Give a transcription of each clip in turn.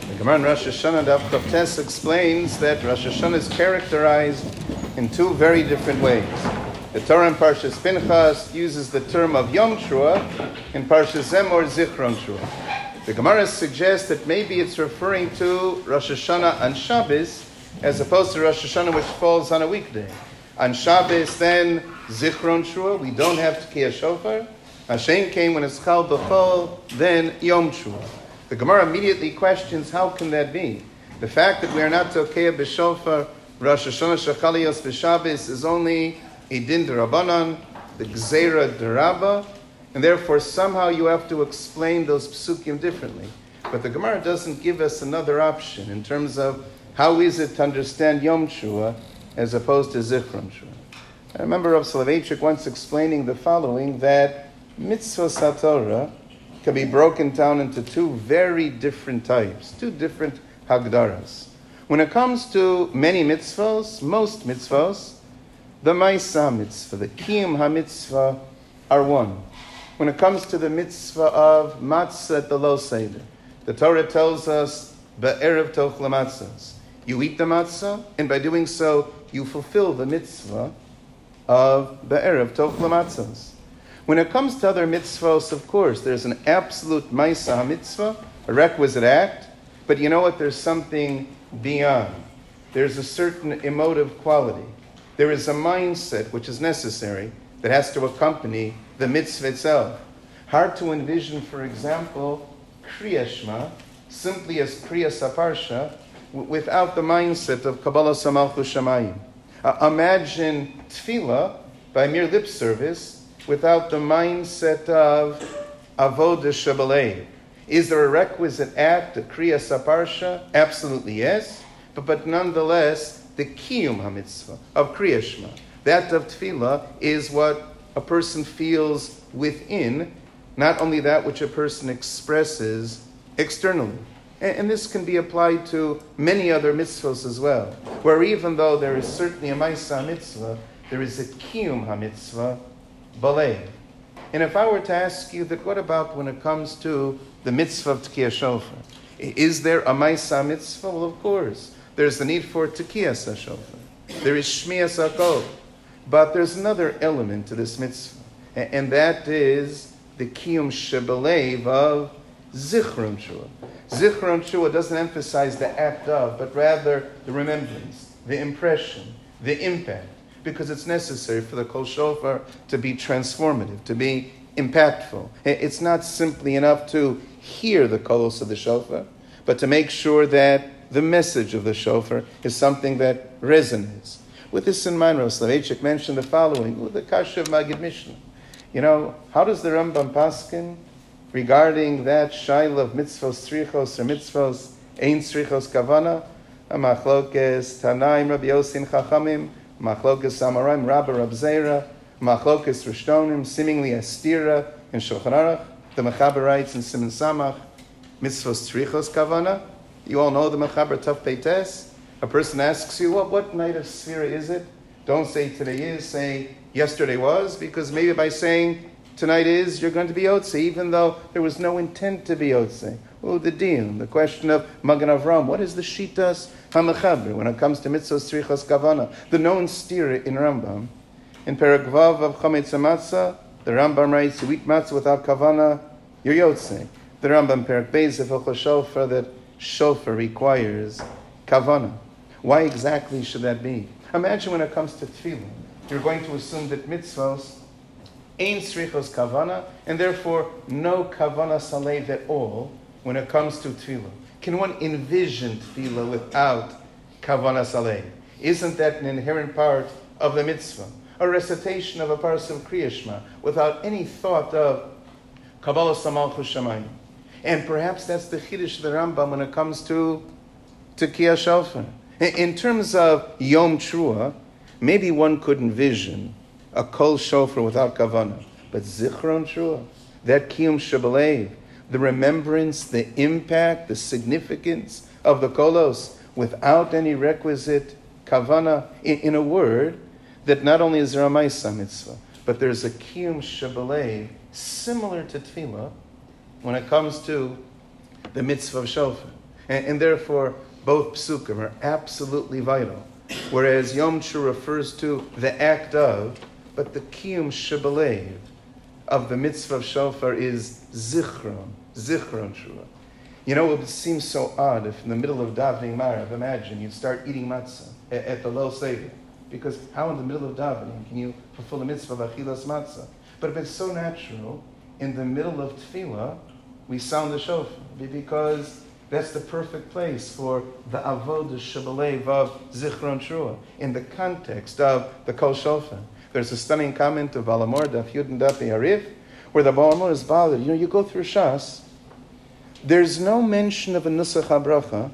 The Gemara in Rosh Hashanah Daf Kaf Tes explains that Rosh Hashanah is characterized in two very different ways. The Torah in Parshas Pinchas uses the term of Yom Teruah, in Parshas Zemor Zichron Teruah. The Gemara suggests that maybe it's referring to Rosh Hashanah on Shabbos as opposed to Rosh Hashanah which falls on a weekday. On Shabbos, then Zichron Teruah, we don't have Tekiyah Shofar. Hashem came when it's Chal B'chol, then Yom Teruah. The Gemara immediately questions, how can that be? The fact that we are not Tokea B'Shofar, Rosh Hashanah Shechaliyos B'Shabbos is only a Din D'Rabbanan, the Gzeira D'Rabba, and therefore somehow you have to explain those psukim differently. But the Gemara doesn't give us another option in terms of how is it to understand Yom Teruah as opposed to Zichron Teruah. I remember Rav Soloveitchik once explaining the following, that mitzvos HaTorah can be broken down into two very different types, two different hagdaras. When it comes to many mitzvos, most mitzvos, the Maisa mitzvah, the Kiyum HaMitzvah are one. When it comes to the mitzvah of matzah at the Lo Seder, the Torah tells us, Be'erev toch lematzahs. You eat the matzah, and by doing so, you fulfill the mitzvah of Be'erev toch lematzahs. When it comes to other mitzvahs, of course, there's an absolute Maisa mitzvah, a requisite act, but you know what? There's something beyond. There's a certain emotive quality. There is a mindset which is necessary that has to accompany the mitzvah itself. Hard to envision, for example, Kriya Shema, simply as Kriya Saparsha, without the mindset of Kabbalah Samalchus Shamayim. Imagine Tefillah by mere lip service without the mindset of Avodah Shabbalei. Is there a requisite act, a Kriya Saparsha? Absolutely yes. But nonetheless, the Kiyum HaMitzvah of Kriya Shema, that of Tefillah, is what a person feels within, not only that which a person expresses externally. And this can be applied to many other mitzvahs as well, where even though there is certainly a Maisa mitzvah, there is a Kiyum HaMitzvah, Balei. And if I were to ask you that, what about when it comes to the mitzvah of Tekiyah Shofar? Is there a Maisa mitzvah? Well, of course. There's the need for Tekiyah Shofar. There is Shmiyas HaKol. But there's another element to this mitzvah, and that is the Kiyum Shebelev of Zichron Teruah. Zichron Teruah doesn't emphasize the act of, but rather the remembrance, the impression, the impact, because it's necessary for the Kol Shofar to be transformative, to be impactful. It's not simply enough to hear the kolos of the shofar, but to make sure that the message of the shofar is something that resonates. With this in mind, Rav Soloveitchik mentioned the following, with the Kasha of Magid Mishnah. You know, how does the Rambam paskin regarding that shaila of mitzvos tzrichos or mitzvos ein tzrichos kavana, machlokes Tanaim Rabbi Yosin Chachamim, machlokes Amoraim Rabba Rab Zera, machlokes Rishtonim, seemingly Astira in Shulchan Aruch, the Mechaber writes in Siman Samach, mitzvos tzrichos kavana. You all know the Mechaber Taf Peites. A person asks you, what night of Sfira is it? Don't say today is, say yesterday was, because maybe by saying tonight is, you're going to be Yotze, even though there was no intent to be Yotze. Oh, the Din, the question of Magen Avram, what is the Shitas HaMechaber when it comes to Mitzvos Tzrichos Kavana? The known stira in Rambam. In Perek Vav of Chometz HaMatzah, the Rambam writes, you eat matzah without Kavana, you're Yotze. The Rambam Perek Beis of Hilchos Shofar, that Shofar requires Kavana. Why exactly should that be? Imagine when it comes to Tefillah, you're going to assume that mitzvos ein tzrichos kavana, and therefore no kavana salev at all when it comes to Tefillah. Can one envision Tefillah without kavana salev? Isn't that an inherent part of the mitzvah? A recitation of a parsha of Kriya Shema without any thought of Kabbalah Samalchus Shamayim. And perhaps that's the Chiddush of the Rambam when it comes to Tekiyah Shofar. In terms of Yom Teruah, maybe one could envision a Kol Shofar without Kavanah. But Zichron Teruah, that Kiyum Shebelev, the remembrance, the impact, the significance of the Kolos, without any requisite Kavanah, in a word, that not only is there a Maisa mitzvah, but there's a Kiyum Shebelev similar to Tefillah when it comes to the mitzvah of Shofar. And therefore, both psukim are absolutely vital. Whereas Yom Teruah refers to the act of, but the kiyum shebelev of the mitzvah of shofar is zichron Teruah. You know, it would seem so odd if in the middle of davening Marav, imagine you'd start eating matzah at the Leil Seder. Because how in the middle of davening can you fulfill the mitzvah of achilas matzah? But if it's so natural, in the middle of tefillah, we sound the shofar. Because that's the perfect place for the avodah shebelev of zichron Teruah in the context of the kol shofar. There's a stunning comment of Balamor, Daf Yud and Daf Yarif, where the Balamor is bothered. You know, you go through Shas, there's no mention of a nusach habracha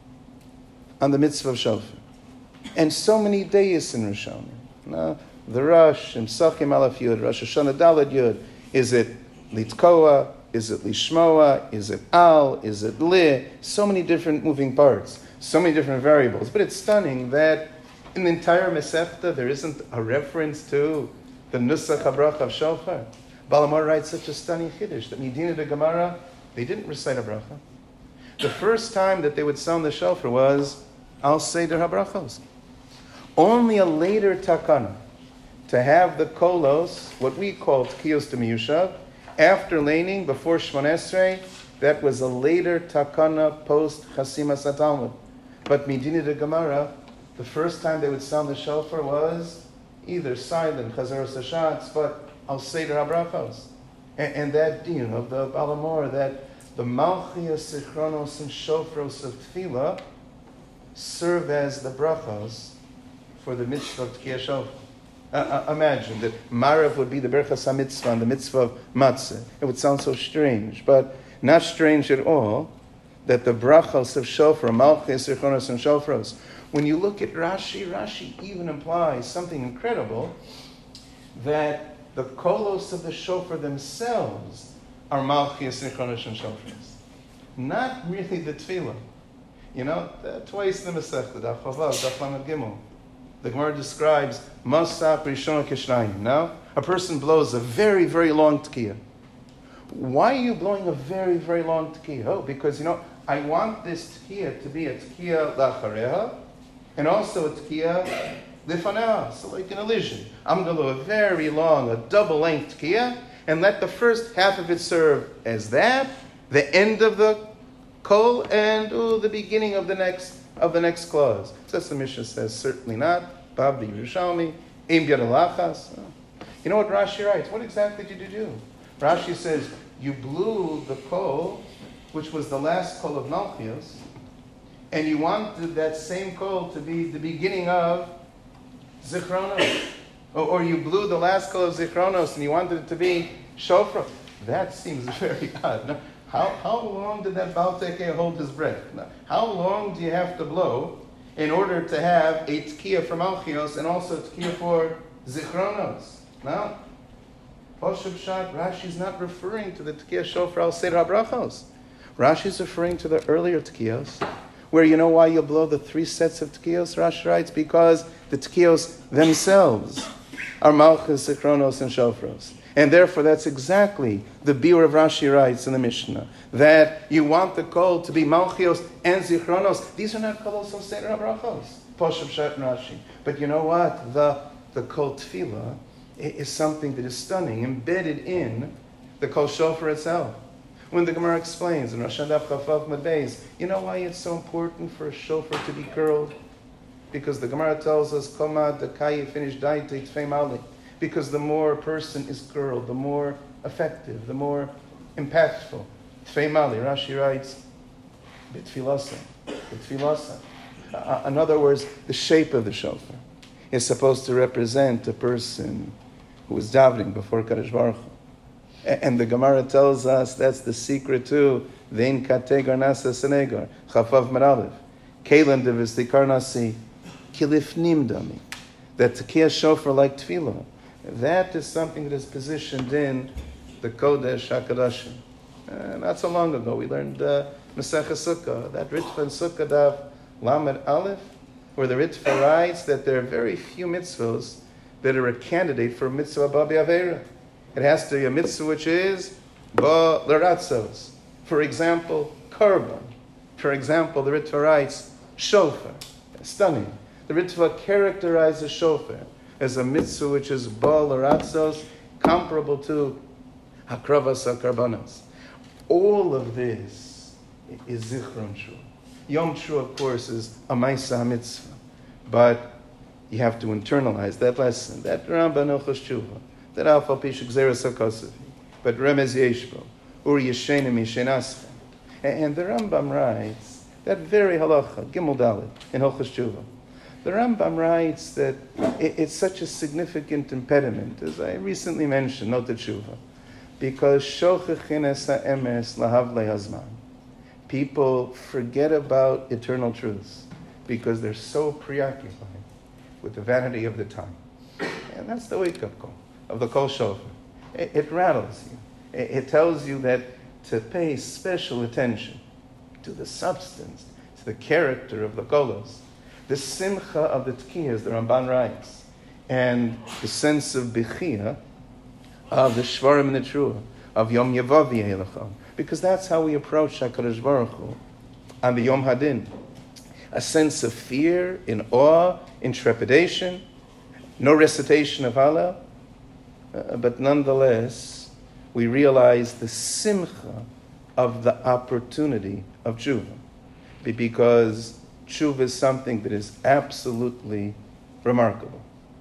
on the mitzvah of shofar. And so many days in Rosh Hashanah. The Rosh, Imsachim Aleph Yud, Rosh Hashanah Daled Yud. Is it Litkoa? Is it Lishmoa? Is it Al? Is it Li? So many different moving parts. So many different variables. But it's stunning that in the entire Masechta there isn't a reference to the Nusach HaBracha of Shofar. Balamor writes such a stunning Chiddush that Medina de Gemara, they didn't recite a bracha. The first time that they would sound the Shofar was Al Seder HaBrachos. Only a later takana to have the kolos, what we call tkiyos de miyushav, after laning, before Shmon Esrei, that was a later takana post Chasimas HaTalmud. But Medina de Gemara, the first time they would sound the shofar was either silent, Chazaros Hashatz, but Al Seder HaBrachos. And that din of the Balamor, that the Malchias, Sichronos, and Shofros of Tefillah serve as the brachos for the mitzvah of Tkiyah Shofar. Imagine that Marav would be the Berachas HaMitzvah and the mitzvah of Matzah. It would sound so strange, but not strange at all that the brachos of Shofar, Malchus, Zichronos, and Shofros, when you look at Rashi even implies something incredible, that the kolos of the Shofar themselves are Malchus, Zichronos, and Shofros. Not really the Tefillah. You know, twice in the Masechta, Daf Chavav, Daf Lamed Gimel, the Gemara describes Masap Rishon Kishnayim. Now, a person blows a very, very long tkiyah. Why are you blowing a very, very long tkiyah? Oh, because, you know, I want this tkiyah to be a tkiyah lachareha, and also a tkiyah lifaneha. So like an elision. I'm going to do a very long, a double-length tkiyah, and let the first half of it serve as that, the end of the kol, and the beginning of the next clause. So that's the Mishnah says, certainly not. Babdi Yerushalmi, Im Yadalachas. You know what Rashi writes? What exactly did you do? Rashi says, you blew the kol, which was the last kol of Malchios, and you wanted that same kol to be the beginning of Zichronos. Or you blew the last kol of Zichronos, and you wanted it to be Shofar. That seems very odd. No? How long did that Baal Tekeh hold his breath? Now, how long do you have to blow in order to have a tkiyah for Malchios and also a tkiyah for Zichronos? Now, Poshub Shat, Rashi's not referring to the tkiyah shofar al Seder HaBrachos. Rashi's referring to the earlier tkiyos, where you know why you blow the 3 sets of tkiyos? Rashi writes, because the tkiyos themselves are Malchus, Zichronos, and Shofros. And therefore, that's exactly the biur of Rashi writes in the Mishnah, that you want the kol to be Malchios and Zichronos. These are not kolos of Seder HaBrachos, Poshub Shat and Rashi. But you know what? The kol tefillah is something that is stunning, embedded in the kol shofar itself. When the Gemara explains in Rosh Hashanah Chafaf Medbeis, you know why it's so important for a shofar to be curled? Because the Gemara tells us, Koma Dakayi finish daite tfei mali. Because the more a person is curled, the more effective, the more impactful. Tfei mali, Rashi writes, B'tfilasa. In other words, the shape of the shofar is supposed to represent a person who is davening before Kadosh Baruch Hu. And the Gemara tells us that's the secret to Vein Kategar Nasa Senegar, Chafav Meralev, Kalan Devistikar Nasi, Kilifnim Dami. That Tkiyah shofar like tefillah, that is something that is positioned in the Kodesh HaKadoshim. Not so long ago, we learned Masechah Sukkah, that Ritva and Sukkah Daf Lamed Aleph, where the Ritva writes that there are very few mitzvahs that are a candidate for a mitzvah Babi Aveira. It has to be a mitzvah which is Ba L'Ratzos. For example, Korban. For example, the Ritva writes, shofar, stunning. The Ritva characterizes shofar as a mitzvah which is bal aratzos, comparable to hakravas hakarbanos. All of this is zichron shul. Yom Shua, of course, is a ma'isa mitzvah, but you have to internalize that lesson, that Rambam Hilchos Tshuva, that Alpha Pishuk Zeres HaKosavi, but Remez Yeshbo, Ur Yeshenim Yeshenaschem. And the Rambam writes, that very halacha, Gimel Dalet, in Hilchos Tshuva, the Rambam writes that it's such a significant impediment, as I recently mentioned, not the Tshuva, because Shochechin es ha'emes lahavlei hazman. People forget about eternal truths because they're so preoccupied with the vanity of the time. And that's the wake-up call of the Kol Shofar. It rattles you. It tells you that to pay special attention to the substance, to the character of the Kolos, the simcha of the Tkiyah, as the Ramban writes, and the sense of Bechiyah, of the Shvarim and the Truah, of Yom Yevavi Elacham, because that's how we approach HaKadosh Baruch Hu on the Yom Hadin. A sense of fear, in awe, in trepidation, no recitation of Hallel, but nonetheless, we realize the simcha of the opportunity of tshuva, because tshuva is something that is absolutely remarkable.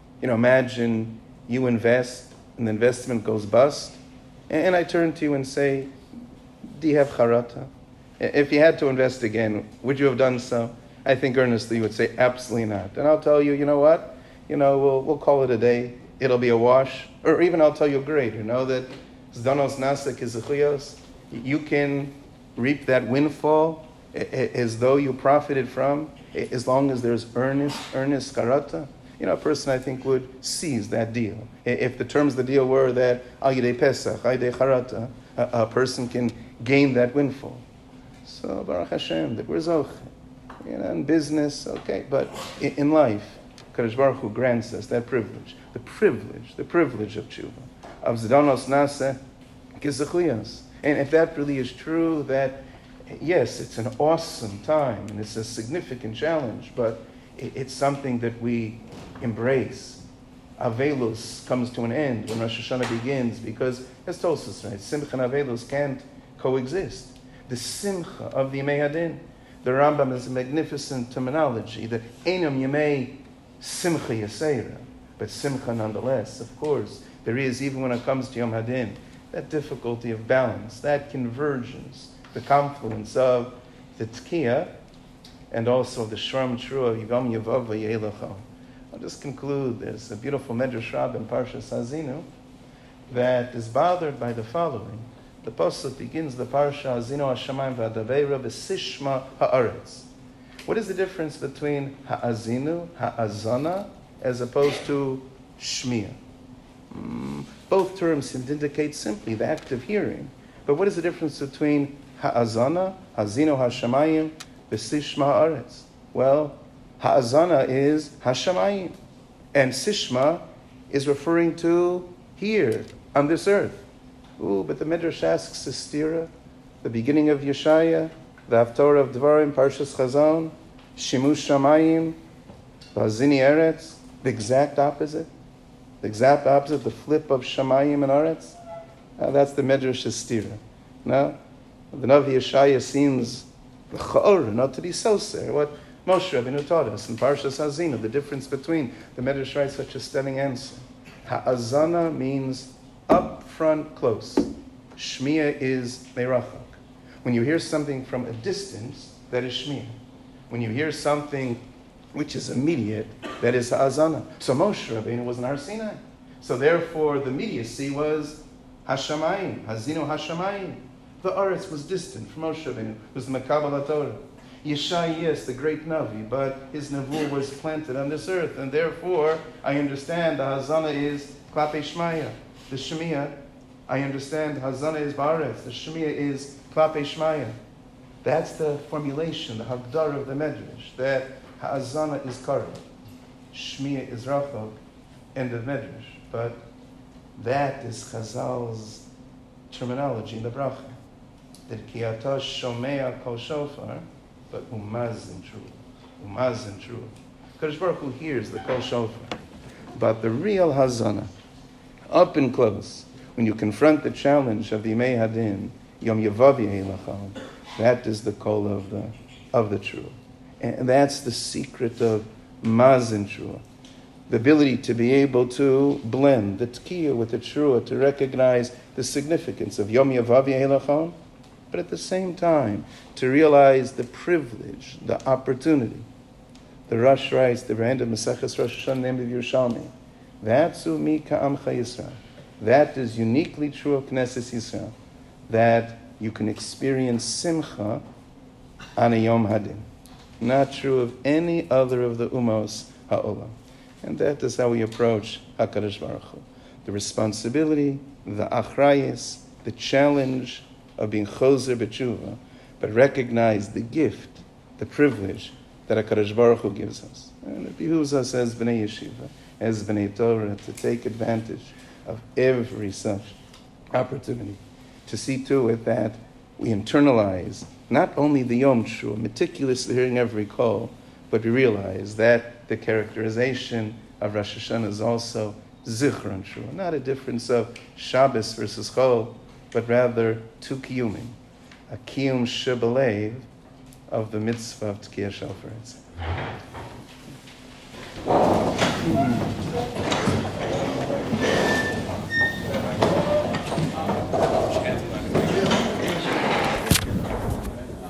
Imagine you invest, and the investment goes bust, and I turn to you and say, do you have charata? If you had to invest again, would you have done so? I think earnestly you would say, absolutely not. And I'll tell you, you know what? We'll call it a day. It'll be a wash. Or even I'll tell you, great, that zdanos nasa kizuchiyos, you can reap that windfall as though you profited from, as long as there's earnest charata. A person, I think, would seize that deal. If the terms of the deal were that al yidei pesach, al yidei charata, a person can gain that windfall. So, Baruch Hashem, that we're zoch. In business, okay, but in life, Kadosh Baruch Hu grants us that privilege, the privilege of tshuva, of zdanos nasa kizuchiyos. And if that really is true, that yes, it's an awesome time and it's a significant challenge, but it's something that we embrace. Avelus comes to an end when Rosh Hashanah begins, because, as Tosfos writes, Simcha and Avelus can't coexist. The Simcha of the Yemei Hadin, the Rambam has a magnificent terminology that Einam Yemei Simcha Yaseira, but Simcha nonetheless. Of course, there is, even when it comes to Yom Hadin, that difficulty of balance, that convergence, the confluence of the Tkiyah and also the Shram Trua of Yom Yevav V'Yelacham. I'll just conclude. There's a beautiful Medrash Rabbah in Parshas Hazinu that is bothered by the following. The pasuk begins the parsha Hazinu Hashamayim V'Adaveira V'Sishma Ha'aretz. What is the difference between Ha'azinu, Ha'azana, as opposed to Shmiya? Both terms indicate simply the act of hearing. But what is the difference between Ha'azana, Hazinu Hashamayim, V'Sishma Ha'aretz? Well, Ha'azana is Hashamayim, and Sishma is referring to here, on this earth. But the Midrash asks the stira, the beginning of Yeshaya, the Haftorah of Dvarim, Parshas Chazon, Shimush Shamayim, Vazini Eretz, the exact opposite. The exact opposite, the flip of Shamayim and Eretz. That's the Midrash's stira. Now, the Navi Yeshaya seems not to be so sir. What Moshe Rabbeinu taught us in Parshas Hazinu, the difference between the Midrash writes such a stunning answer. Ha'azana means up front, close. Shmiya is meirachak. When you hear something from a distance, that is shmiya. When you hear something which is immediate, that is ha'azana. So Moshe Rabbeinu was in Har Sinai. So therefore, the immediacy was Hashamayim, Hazinu Hashamayim. The Aretz was distant from Moshe Rabbeinu. It was the Mekabel HaTorah. Yeshai, yes, the great Navi, but his Nevuah was planted on this earth, and therefore, I understand the Hazana is Klapei Shmaya. The Shemiya, I understand Hazana is Ba'aretz. The Shemiya is Klapei Shmaya. That's the formulation, the Hagdar of the Medrash, that Hazana is Karab, Shemiya is Rachok, end of Medrash. But that is Chazal's terminology in the Bracha, that Ki Ata Shomea Kol Shofar, but umaz in trua. Umaz in trua. Kadosh Baruch Hu hears the kol shofar. But the real hazana, up and close, when you confront the challenge of the Yimei Hadin, Yom Yevavi Eilachal, that is the kol of the trua. And that's the secret of maz in trua. The ability to be able to blend the tkiyah with the trua, to recognize the significance of Yom Yevavi Eilachal, but at the same time, to realize the privilege, the opportunity. The Rosh writes, the end of Maseches Rosh Hashanah, named of Yerushalmi, V'atzu mi ka'amcha Yisrael. That is uniquely true of Knesset Yisrael, that you can experience simcha on a Yom Hadin. Not true of any other of the umos ha'olam. And that is how we approach HaKadosh Baruch Hu. The responsibility, the achrayis, the challenge of being choser b'tshuva, but recognize the gift, the privilege that HaKadosh Baruch Hu gives us. And it behooves us as B'nai Yeshiva, as B'nai Torah, to take advantage of every such opportunity, to see to it that we internalize not only the Yom Shua, meticulously hearing every call, but we realize that the characterization of Rosh Hashanah is also Zichron Shua, not a difference of Shabbos versus Chol, but rather two kiyumim, a kiyum shebelev of the mitzvah of Tkiyah Shofar.